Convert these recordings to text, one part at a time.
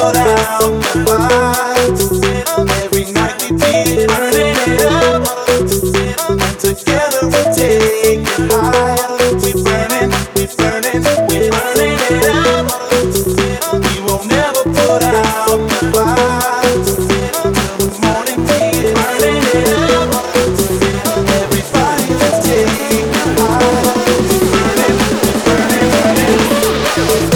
put out the fire. Every night we be burning it up, and together we take it higher. We burning, we burning, we burning it up. We won't never put out the fire. Till the morning we burning it up. Everybody let's take it higher. We burning, we burning, burning.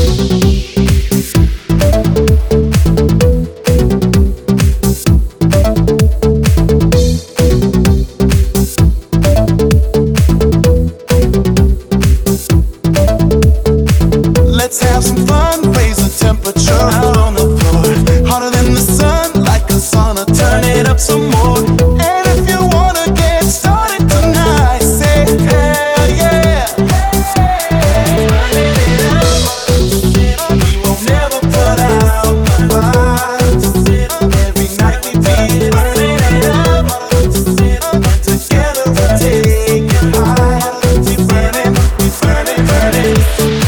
Let's have some fun, raise the temperature out on the floor. Hotter than the sun, like a sauna, turn it up some more. And if you wanna get started tonight, say hell yeah. We won't never put out the fire. Every night we be burning it up, and together we take it higher. We burning, burning.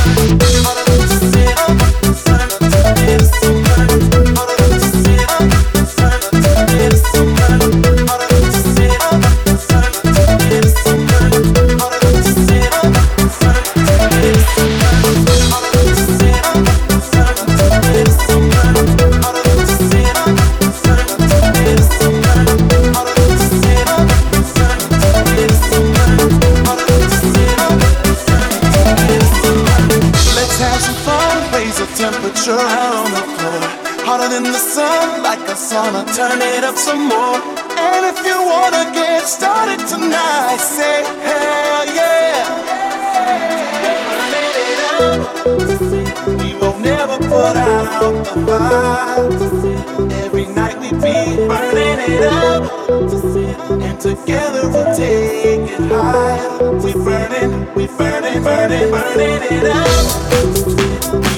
Temperature out on the floor, hotter than the sun, like a sauna. Turn it up some more. And if you wanna get started tonight, say hell yeah. We won't never put out the fire. Every night we be burning it up, and together we'll take it higher. We burning, burning it up.